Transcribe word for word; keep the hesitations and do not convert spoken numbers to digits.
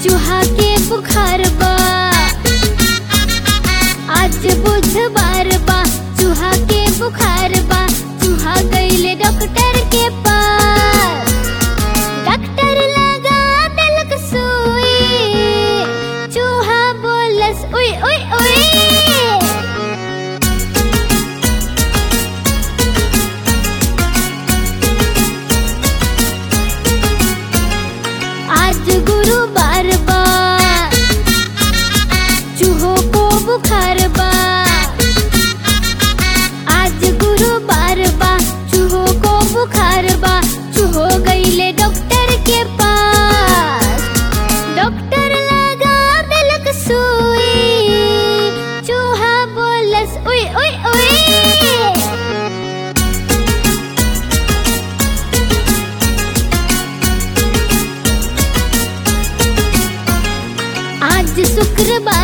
चूहा के बुखार बा। आज बुधवार बा, चूहा के बुखार बा। चूहा गइले डॉक्टर के पास, डॉक्टर लगा देलक सुई। चूहा बोलस उई उई उई। आज गुरुवार बा, चूहों को बुखार बा। आज गुरुवार बा, चूहों को बुखार बा। चूहो गइले डॉक्टर के पास, डॉक्टर लगा देलक सुई। चूहा बोलस उई उई उई। आज शुक्रवार